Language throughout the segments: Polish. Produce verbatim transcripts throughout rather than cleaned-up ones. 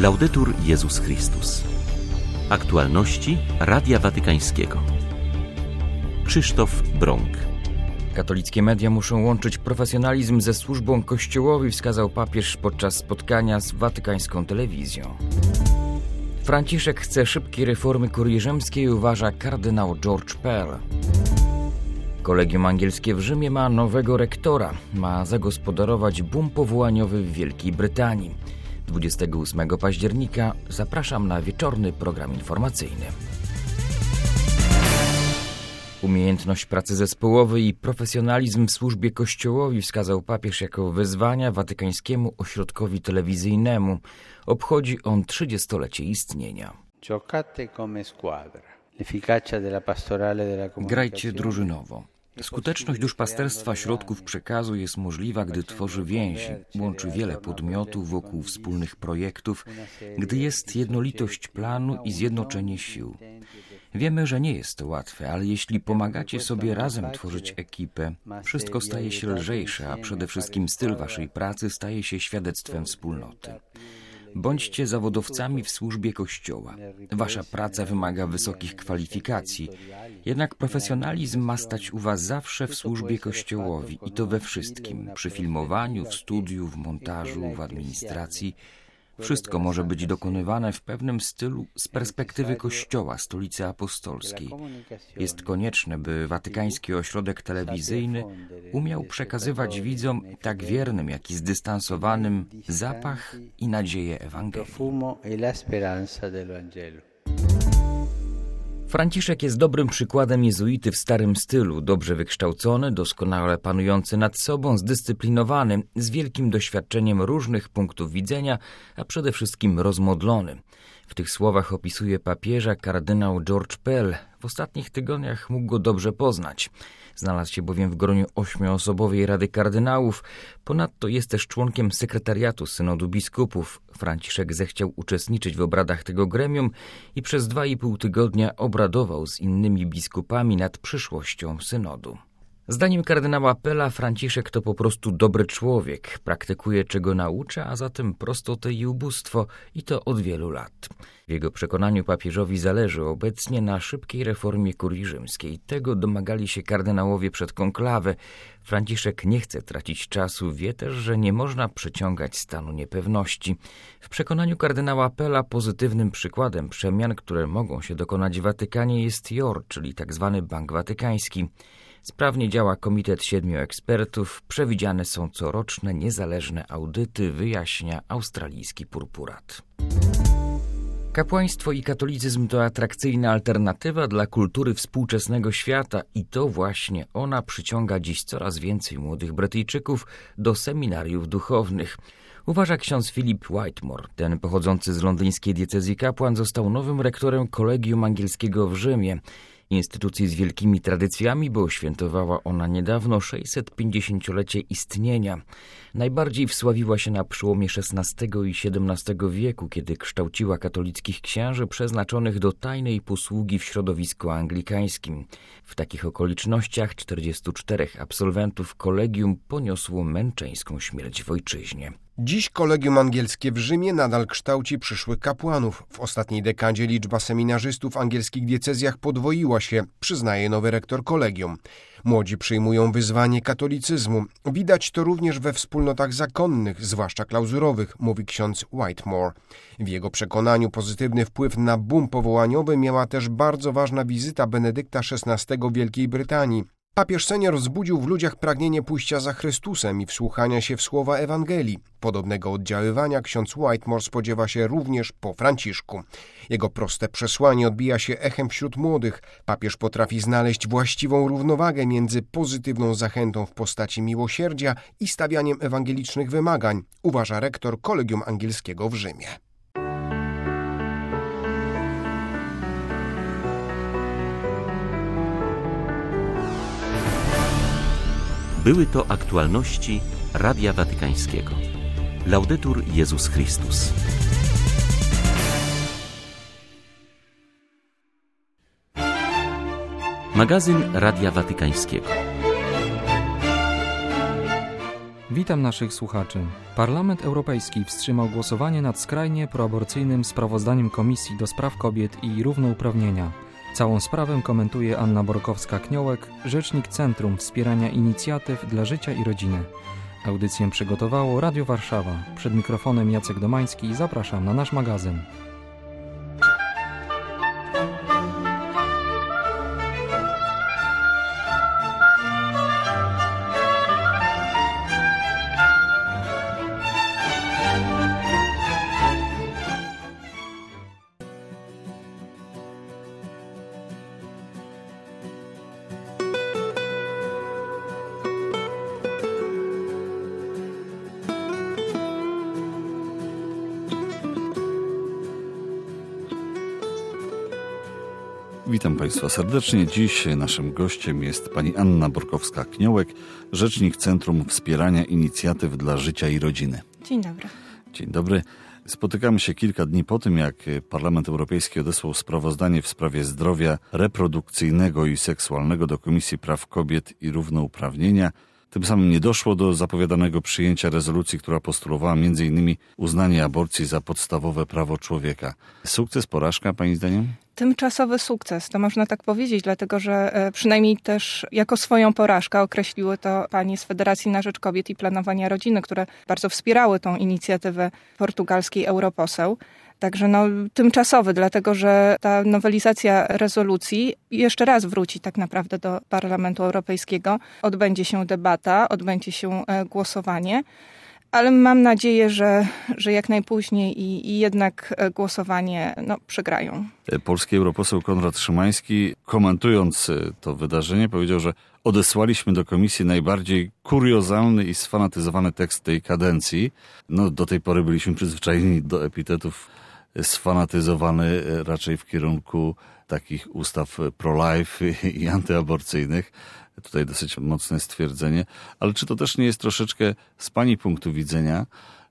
Laudetur Jezus Chrystus. Aktualności Radia Watykańskiego. Krzysztof Brąk. Katolickie media muszą łączyć profesjonalizm ze służbą Kościołowi, wskazał papież podczas spotkania z watykańską telewizją. Franciszek chce szybkiej reformy kurii rzymskiej, uważa kardynał George Pell. Kolegium Angielskie w Rzymie ma nowego rektora. Ma zagospodarować boom powołaniowy w Wielkiej Brytanii. dwudziestego ósmego października zapraszam na wieczorny program informacyjny. Umiejętność pracy zespołowej i profesjonalizm w służbie Kościołowi wskazał papież jako wyzwania Watykańskiemu Ośrodkowi Telewizyjnemu. Obchodzi on trzydziestolecie istnienia. Grajcie drużynowo. Skuteczność duszpasterstwa środków przekazu jest możliwa, gdy tworzy więzi, łączy wiele podmiotów wokół wspólnych projektów, gdy jest jednolitość planu i zjednoczenie sił. Wiemy, że nie jest to łatwe, ale jeśli pomagacie sobie razem tworzyć ekipę, wszystko staje się lżejsze, a przede wszystkim styl waszej pracy staje się świadectwem wspólnoty. Bądźcie zawodowcami w służbie Kościoła. Wasza praca wymaga wysokich kwalifikacji, jednak profesjonalizm ma stać u was zawsze w służbie Kościołowi i to we wszystkim, przy filmowaniu, w studiu, w montażu, w administracji. Wszystko może być dokonywane w pewnym stylu z perspektywy Kościoła, Stolicy Apostolskiej. Jest konieczne, by Watykański Ośrodek Telewizyjny umiał przekazywać widzom, tak wiernym, jak i zdystansowanym, zapach i nadzieję Ewangelii. Franciszek jest dobrym przykładem jezuity w starym stylu, dobrze wykształcony, doskonale panujący nad sobą, zdyscyplinowany, z wielkim doświadczeniem różnych punktów widzenia, a przede wszystkim rozmodlony. W tych słowach opisuje papieża kardynał George Pell. W ostatnich tygodniach mógł go dobrze poznać. Znalazł się bowiem w groniu ośmioosobowej Rady Kardynałów. Ponadto jest też członkiem sekretariatu Synodu Biskupów. Franciszek zechciał uczestniczyć w obradach tego gremium i przez dwa i pół tygodnia obradował z innymi biskupami nad przyszłością synodu. Zdaniem kardynała Pella Franciszek to po prostu dobry człowiek. Praktykuje, czego naucza, a zatem prostotę i ubóstwo, i to od wielu lat. W jego przekonaniu papieżowi zależy obecnie na szybkiej reformie kurii rzymskiej. Tego domagali się kardynałowie przed konklawę. Franciszek nie chce tracić czasu, wie też, że nie można przeciągać stanu niepewności. W przekonaniu kardynała Pella pozytywnym przykładem przemian, które mogą się dokonać w Watykanie, jest J O R, czyli tzw. Bank Watykański. Sprawnie działa komitet siedmiu ekspertów, przewidziane są coroczne niezależne audyty, wyjaśnia australijski purpurat. Kapłaństwo i katolicyzm to atrakcyjna alternatywa dla kultury współczesnego świata i to właśnie ona przyciąga dziś coraz więcej młodych Brytyjczyków do seminariów duchownych. Uważa ksiądz Philip Whitmore. Ten pochodzący z londyńskiej diecezji kapłan został nowym rektorem Kolegium Angielskiego w Rzymie. Instytucji z wielkimi tradycjami, bo świętowała ona niedawno sześćsetpięćdziesięciolecie istnienia. Najbardziej wsławiła się na przełomie szesnastego i siedemnastego wieku, kiedy kształciła katolickich księży przeznaczonych do tajnej posługi w środowisku anglikańskim. W takich okolicznościach czterdziestu czterech absolwentów kolegium poniosło męczeńską śmierć w ojczyźnie. Dziś Kolegium Angielskie w Rzymie nadal kształci przyszłych kapłanów. W ostatniej dekadzie liczba seminarzystów w angielskich diecezjach podwoiła się, przyznaje nowy rektor kolegium. Młodzi przyjmują wyzwanie katolicyzmu. Widać to również we wspólnotach zakonnych, zwłaszcza klauzurowych, mówi ksiądz Whitmore. W jego przekonaniu pozytywny wpływ na boom powołaniowy miała też bardzo ważna wizyta Benedykta szesnastego w Wielkiej Brytanii. Papież senior wzbudził w ludziach pragnienie pójścia za Chrystusem i wsłuchania się w słowa Ewangelii. Podobnego oddziaływania ksiądz Whitmore spodziewa się również po Franciszku. Jego proste przesłanie odbija się echem wśród młodych. Papież potrafi znaleźć właściwą równowagę między pozytywną zachętą w postaci miłosierdzia i stawianiem ewangelicznych wymagań, uważa rektor Kolegium Angielskiego w Rzymie. Były to aktualności Radia Watykańskiego. Laudetur Jezus Chrystus. Magazyn Radia Watykańskiego. Witam naszych słuchaczy. Parlament Europejski wstrzymał głosowanie nad skrajnie proaborcyjnym sprawozdaniem Komisji do Spraw Kobiet i Równouprawnienia. Całą sprawę komentuje Anna Borkowska-Kniołek, rzecznik Centrum Wspierania Inicjatyw dla Życia i Rodziny. Audycję przygotowało Radio Warszawa. Przed mikrofonem Jacek Domański. Zapraszam na nasz magazyn. Witam Państwa serdecznie. Dziś naszym gościem jest pani Anna Borkowska-Kniołek, rzecznik Centrum Wspierania Inicjatyw dla Życia i Rodziny. Dzień dobry. Dzień dobry. Spotykamy się kilka dni po tym, jak Parlament Europejski odesłał sprawozdanie w sprawie zdrowia reprodukcyjnego i seksualnego do Komisji Praw Kobiet i Równouprawnienia. Tym samym nie doszło do zapowiadanego przyjęcia rezolucji, która postulowała między innymi uznanie aborcji za podstawowe prawo człowieka. Sukces, porażka, pani zdaniem? Tymczasowy sukces, to można tak powiedzieć, dlatego że przynajmniej też jako swoją porażkę określiły to panie z Federacji na Rzecz Kobiet i Planowania Rodziny, które bardzo wspierały tą inicjatywę portugalskiej europoseł. Także no, tymczasowy, dlatego że ta nowelizacja rezolucji jeszcze raz wróci tak naprawdę do Parlamentu Europejskiego. Odbędzie się debata, odbędzie się głosowanie, ale mam nadzieję, że, że jak najpóźniej i, i jednak głosowanie no, przegrają. Polski europoseł Konrad Szymański, komentując to wydarzenie, powiedział, że odesłaliśmy do komisji najbardziej kuriozalny i sfanatyzowany tekst tej kadencji. No, do tej pory byliśmy przyzwyczajeni do epitetów sfanatyzowany raczej w kierunku takich ustaw pro-life i antyaborcyjnych. Tutaj dosyć mocne stwierdzenie. Ale czy to też nie jest troszeczkę z pani punktu widzenia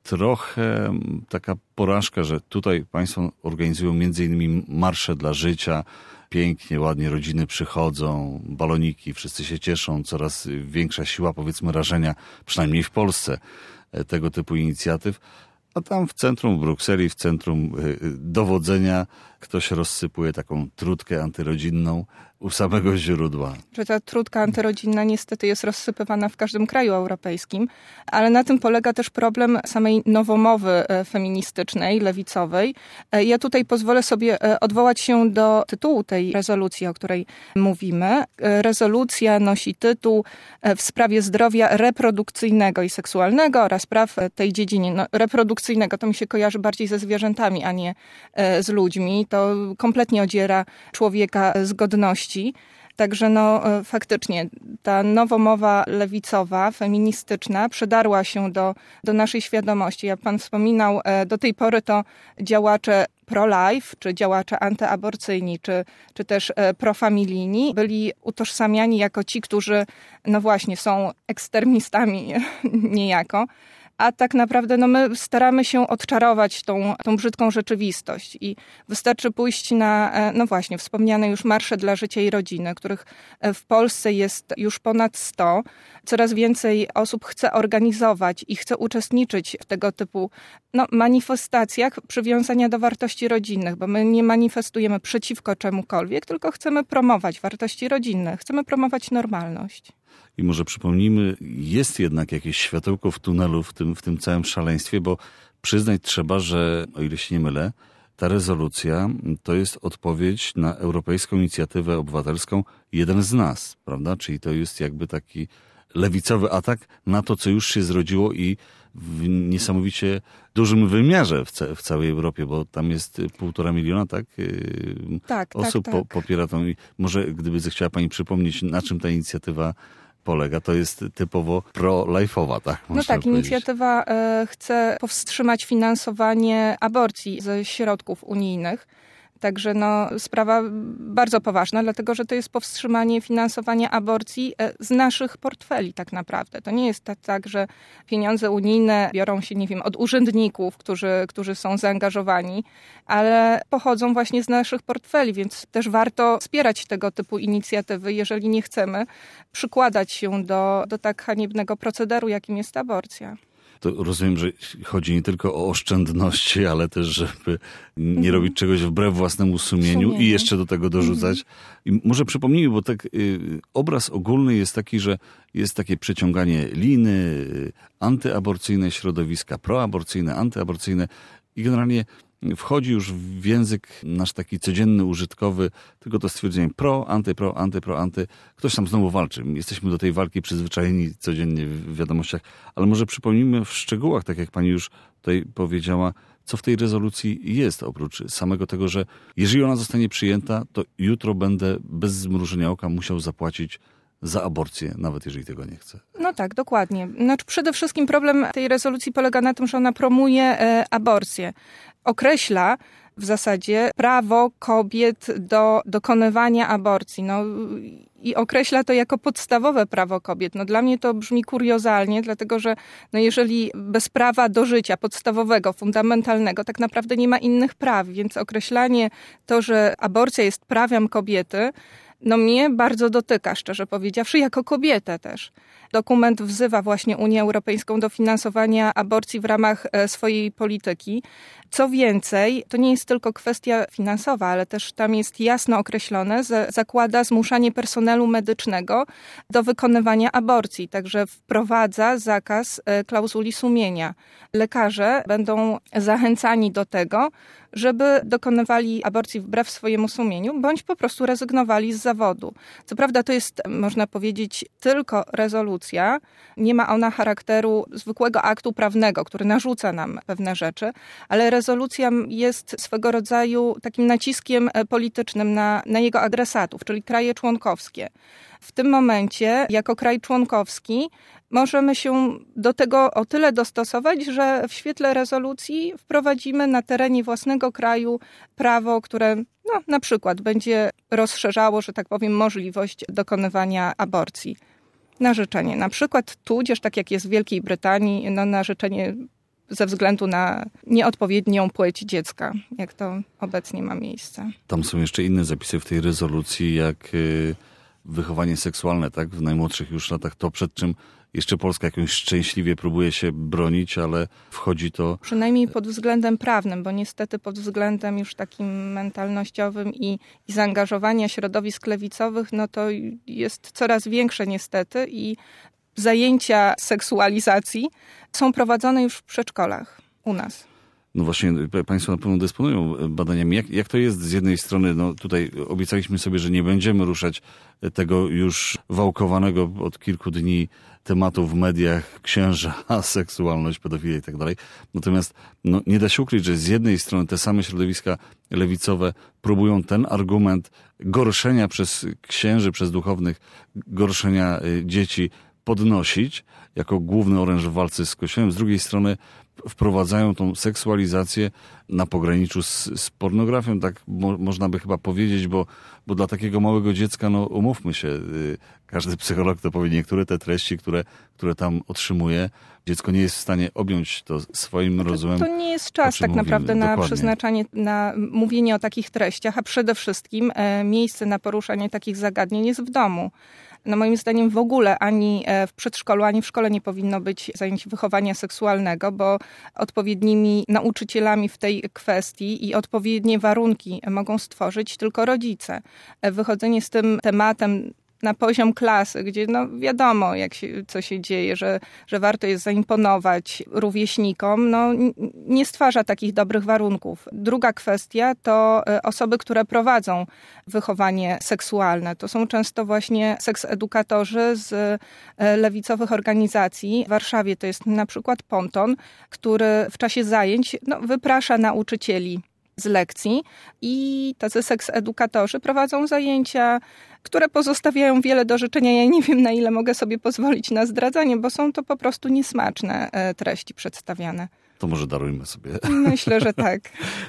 trochę taka porażka, że tutaj państwo organizują między innymi marsze dla życia, pięknie, ładnie rodziny przychodzą, baloniki, wszyscy się cieszą, coraz większa siła, powiedzmy, rażenia, przynajmniej w Polsce, tego typu inicjatyw. A tam w centrum Brukseli, w centrum dowodzenia ktoś rozsypuje taką trutkę antyrodzinną u samego źródła. Że ta trutka antyrodzinna niestety jest rozsypywana w każdym kraju europejskim, ale na tym polega też problem samej nowomowy feministycznej, lewicowej. Ja tutaj pozwolę sobie odwołać się do tytułu tej rezolucji, o której mówimy. Rezolucja nosi tytuł w sprawie zdrowia reprodukcyjnego i seksualnego oraz praw tej dziedzinie. No, reprodukcyjnego to mi się kojarzy bardziej ze zwierzętami, a nie z ludźmi. To kompletnie odziera człowieka z godności. Także no faktycznie ta nowomowa lewicowa, feministyczna przedarła się do, do naszej świadomości. Jak pan wspominał, do tej pory to działacze pro-life, czy działacze antyaborcyjni, czy, czy też profamilijni byli utożsamiani jako ci, którzy no właśnie są ekstremistami niejako. A tak naprawdę no my staramy się odczarować tą, tą brzydką rzeczywistość i wystarczy pójść na, no właśnie, wspomniane już marsze dla życia i rodziny, których w Polsce jest już ponad sto. Coraz więcej osób chce organizować i chce uczestniczyć w tego typu no, manifestacjach przywiązania do wartości rodzinnych, bo my nie manifestujemy przeciwko czemukolwiek, tylko chcemy promować wartości rodzinne, chcemy promować normalność. I może przypomnijmy, jest jednak jakieś światełko w tunelu w tym, w tym całym szaleństwie, bo przyznać trzeba, że, o ile się nie mylę, ta rezolucja to jest odpowiedź na Europejską Inicjatywę Obywatelską Jeden z nas, prawda? Czyli to jest jakby taki lewicowy atak na to, co już się zrodziło i w niesamowicie dużym wymiarze w, ca- w całej Europie, bo tam jest półtora miliona, tak? Tak, osób tak, tak. Po, popiera tą. Może gdyby zechciała pani przypomnieć, na czym ta inicjatywa polega, to jest typowo pro-life'owa, tak? No tak, inicjatywa chce powstrzymać finansowanie aborcji ze środków unijnych. Także no, sprawa bardzo poważna, dlatego że to jest powstrzymanie finansowania aborcji z naszych portfeli tak naprawdę. To nie jest tak, tak, że pieniądze unijne biorą się, nie wiem, od urzędników, którzy, którzy są zaangażowani, ale pochodzą właśnie z naszych portfeli, więc też warto wspierać tego typu inicjatywy, jeżeli nie chcemy przykładać się do, do tak haniebnego procederu, jakim jest aborcja. To rozumiem, że chodzi nie tylko o oszczędności, ale też, żeby nie mhm. robić czegoś wbrew własnemu sumieniu Sumienie. i jeszcze do tego dorzucać. Mhm. I może przypomnijmy, bo tak y, obraz ogólny jest taki, że jest takie przeciąganie liny, y, antyaborcyjne środowiska, proaborcyjne, antyaborcyjne i generalnie wchodzi już w język nasz taki codzienny, użytkowy, tylko to stwierdzenie pro, anty, pro, anty, pro, anty. Ktoś tam znowu walczy. Jesteśmy do tej walki przyzwyczajeni codziennie w wiadomościach, ale może przypomnijmy w szczegółach, tak jak pani już tutaj powiedziała, co w tej rezolucji jest, oprócz samego tego, że jeżeli ona zostanie przyjęta, to jutro będę bez zmrużenia oka musiał zapłacić za aborcję, nawet jeżeli tego nie chcę. No tak, dokładnie. Znaczy przede wszystkim problem tej rezolucji polega na tym, że ona promuje e, aborcję. Określa w zasadzie prawo kobiet do dokonywania aborcji. No, i określa to jako podstawowe prawo kobiet. No, dla mnie to brzmi kuriozalnie, dlatego że no, jeżeli bez prawa do życia podstawowego, fundamentalnego, tak naprawdę nie ma innych praw, więc określanie to, że aborcja jest prawem kobiety, no mnie bardzo dotyka, szczerze powiedziawszy, jako kobietę też. Dokument wzywa właśnie Unię Europejską do finansowania aborcji w ramach swojej polityki. Co więcej, to nie jest tylko kwestia finansowa, ale też tam jest jasno określone, że zakłada zmuszanie personelu medycznego do wykonywania aborcji. Także wprowadza zakaz klauzuli sumienia. Lekarze będą zachęcani do tego, żeby dokonywali aborcji wbrew swojemu sumieniu, bądź po prostu rezygnowali z zawodu. Co prawda to jest, można powiedzieć, tylko rezolucja. Nie ma ona charakteru zwykłego aktu prawnego, który narzuca nam pewne rzeczy, ale rezolucja jest swego rodzaju takim naciskiem politycznym na, na jego adresatów, czyli kraje członkowskie. W tym momencie, jako kraj członkowski, możemy się do tego o tyle dostosować, że w świetle rezolucji wprowadzimy na terenie własnego kraju prawo, które no, na przykład będzie rozszerzało, że tak powiem, możliwość dokonywania aborcji na życzenie. Na przykład tudzież, tak jak jest w Wielkiej Brytanii, no, na życzenie ze względu na nieodpowiednią płeć dziecka, jak to obecnie ma miejsce. Tam są jeszcze inne zapisy w tej rezolucji, jak y, wychowanie seksualne, tak, w najmłodszych już latach, to przed czym jeszcze Polska jakoś szczęśliwie próbuje się bronić, ale wchodzi to... Przynajmniej pod względem prawnym, bo niestety pod względem już takim mentalnościowym i, i zaangażowania środowisk lewicowych, no to jest coraz większe niestety i zajęcia seksualizacji są prowadzone już w przedszkolach u nas. No właśnie, państwo na pewno dysponują badaniami. Jak, jak to jest z jednej strony, no tutaj obiecaliśmy sobie, że nie będziemy ruszać tego już wałkowanego od kilku dni tematu w mediach, księża, seksualność, pedofilia i tak dalej. Natomiast no, nie da się ukryć, że z jednej strony te same środowiska lewicowe próbują ten argument gorszenia przez księży, przez duchownych, gorszenia dzieci podnosić jako główny oręż w walce z Kościołem. Z drugiej strony wprowadzają tą seksualizację na pograniczu z, z pornografią, tak mo, można by chyba powiedzieć, bo, bo dla takiego małego dziecka, no umówmy się, y, każdy psycholog to powie, niektóre te treści, które, które tam otrzymuje, dziecko nie jest w stanie objąć to swoim rozumem. To nie jest czas tak naprawdę na Dokładnie. przeznaczanie, na mówienie o takich treściach, a przede wszystkim e, miejsce na poruszanie takich zagadnień jest w domu. No moim zdaniem w ogóle ani w przedszkolu, ani w szkole nie powinno być zajęć wychowania seksualnego, bo odpowiednimi nauczycielami w tej kwestii i odpowiednie warunki mogą stworzyć tylko rodzice. Wychodzenie z tym tematem na poziom klasy, gdzie no wiadomo, jak się, co się dzieje, że, że warto jest zaimponować rówieśnikom, no nie stwarza takich dobrych warunków. Druga kwestia to osoby, które prowadzą wychowanie seksualne. To są często właśnie seksedukatorzy z lewicowych organizacji. W Warszawie to jest na przykład Ponton, który w czasie zajęć no, wyprasza nauczycieli z lekcji i tacy seksedukatorzy prowadzą zajęcia, które pozostawiają wiele do życzenia. Ja nie wiem, na ile mogę sobie pozwolić na zdradzanie, bo są to po prostu niesmaczne treści przedstawiane. To może darujmy sobie. Myślę, że tak.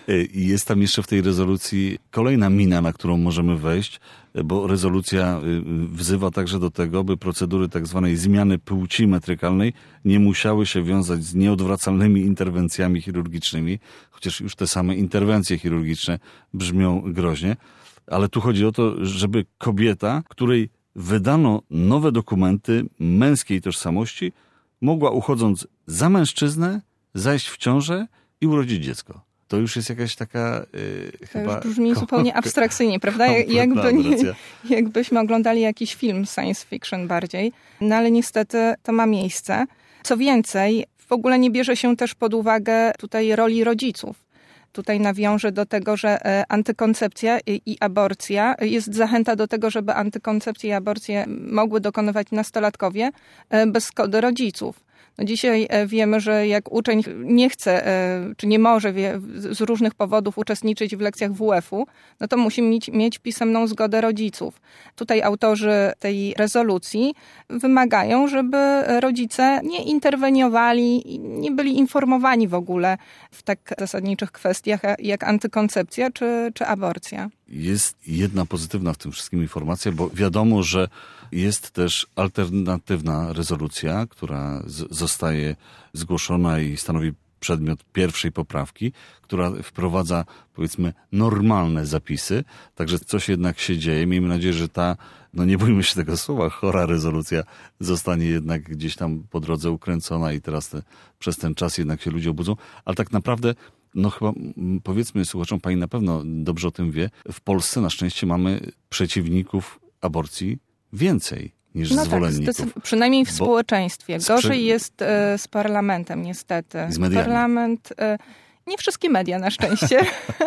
I jest tam jeszcze w tej rezolucji kolejna mina, na którą możemy wejść, bo rezolucja wzywa także do tego, by procedury tak zwanej zmiany płci metrykalnej nie musiały się wiązać z nieodwracalnymi interwencjami chirurgicznymi, chociaż już te same interwencje chirurgiczne brzmią groźnie. Ale tu chodzi o to, żeby kobieta, której wydano nowe dokumenty męskiej tożsamości, mogła, uchodząc za mężczyznę, zajść w ciążę i urodzić dziecko. To już jest jakaś taka yy, to chyba... już brzmi zupełnie abstrakcyjnie, prawda? Jakby nie, jakbyśmy oglądali jakiś film science fiction bardziej. No ale niestety to ma miejsce. Co więcej, w ogóle nie bierze się też pod uwagę tutaj roli rodziców. Tutaj nawiążę do tego, że antykoncepcja i aborcja, jest zachęta do tego, żeby antykoncepcję i aborcję mogły dokonywać nastolatkowie bez zgody rodziców. No dzisiaj wiemy, że jak uczeń nie chce, czy nie może z różnych powodów uczestniczyć w lekcjach W F-u, no to musi mieć, mieć pisemną zgodę rodziców. Tutaj autorzy tej rezolucji wymagają, żeby rodzice nie interweniowali, nie byli informowani w ogóle w tak zasadniczych kwestiach jak antykoncepcja czy, czy aborcja. Jest jedna pozytywna w tym wszystkim informacja, bo wiadomo, że jest też alternatywna rezolucja, która z- zostaje zgłoszona i stanowi przedmiot pierwszej poprawki, która wprowadza, powiedzmy, normalne zapisy. Także coś jednak się dzieje. Miejmy nadzieję, że ta, no nie bójmy się tego słowa, chora rezolucja zostanie jednak gdzieś tam po drodze ukręcona i teraz te, przez ten czas jednak się ludzie obudzą. Ale tak naprawdę, no chyba powiedzmy słuchaczom, pani na pewno dobrze o tym wie, w Polsce na szczęście mamy przeciwników aborcji więcej niż no zwolenników. Tak, zdecy- przynajmniej w Bo społeczeństwie. Gorzej sprze- jest e, z parlamentem niestety. Z mediami. Parlament, e, nie wszystkie media na szczęście.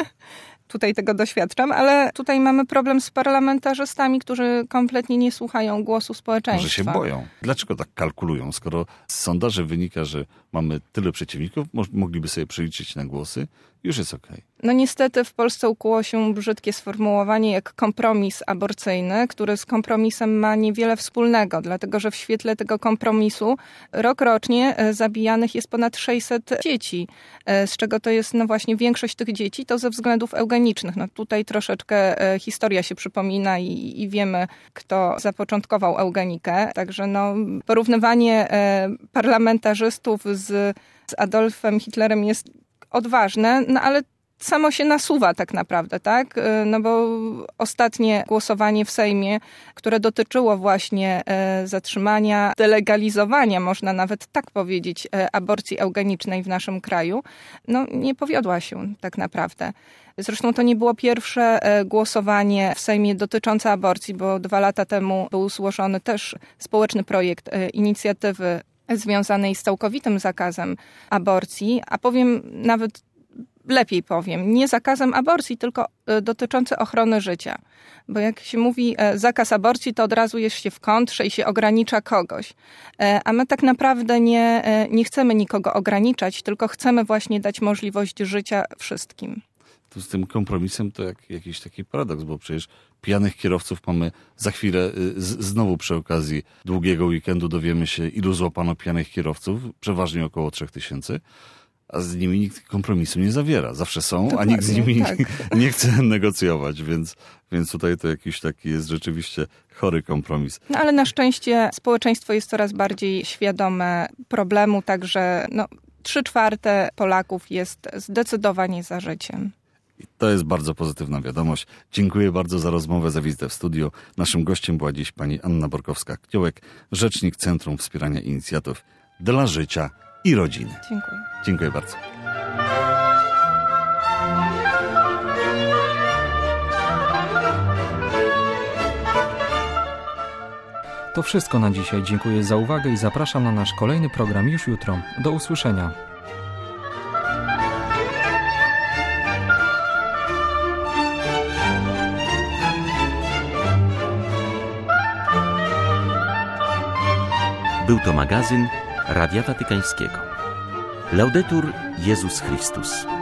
Tutaj tego doświadczam, ale tutaj mamy problem z parlamentarzystami, którzy kompletnie nie słuchają głosu społeczeństwa. Może się boją. Dlaczego tak kalkulują? Skoro z sondaży wynika, że mamy tyle przeciwników, mo- mogliby sobie przeliczyć na głosy, już jest okej. No niestety w Polsce ukuło się brzydkie sformułowanie jak kompromis aborcyjny, który z kompromisem ma niewiele wspólnego, dlatego że w świetle tego kompromisu rokrocznie zabijanych jest ponad sześćset dzieci, z czego to jest no właśnie większość tych dzieci to ze względów eugenicznych. No tutaj troszeczkę historia się przypomina i, i wiemy, kto zapoczątkował eugenikę, także no porównywanie parlamentarzystów z, z Adolfem Hitlerem jest odważne, no ale samo się nasuwa tak naprawdę, tak? No bo ostatnie głosowanie w Sejmie, które dotyczyło właśnie zatrzymania, delegalizowania, można nawet tak powiedzieć, aborcji eugenicznej w naszym kraju, no nie powiodła się tak naprawdę. Zresztą to nie było pierwsze głosowanie w Sejmie dotyczące aborcji, bo dwa lata temu był złożony też społeczny projekt inicjatywy związanej z całkowitym zakazem aborcji, a powiem nawet lepiej powiem, nie zakazem aborcji, tylko dotyczący ochrony życia. Bo jak się mówi zakaz aborcji, to od razu jest się w kontrze i się ogranicza kogoś. A my tak naprawdę nie, nie chcemy nikogo ograniczać, tylko chcemy właśnie dać możliwość życia wszystkim. Tu z tym kompromisem to jak, jakiś taki paradoks, bo przecież pijanych kierowców mamy za chwilę, z, znowu przy okazji długiego weekendu dowiemy się, ilu złapano pijanych kierowców, przeważnie około trzech tysięcy, a z nimi nikt kompromisu nie zawiera. Zawsze są, Dokładnie, a nikt z nimi tak. nie, nie chce negocjować, więc, więc tutaj to jakiś taki jest rzeczywiście chory kompromis. No ale na szczęście społeczeństwo jest coraz bardziej świadome problemu, także no, trzy czwarte Polaków jest zdecydowanie za życiem. I to jest bardzo pozytywna wiadomość. Dziękuję bardzo za rozmowę, za wizytę w studiu. Naszym gościem była dziś pani Anna Borkowska-Kniołek, rzecznik Centrum Wspierania Inicjatyw dla Życia i Rodziny. Dziękuję. Dziękuję bardzo. To wszystko na dzisiaj. Dziękuję za uwagę i zapraszam na nasz kolejny program już jutro. Do usłyszenia. Był to magazyn Radia Watykańskiego. Laudetur Jezus Chrystus.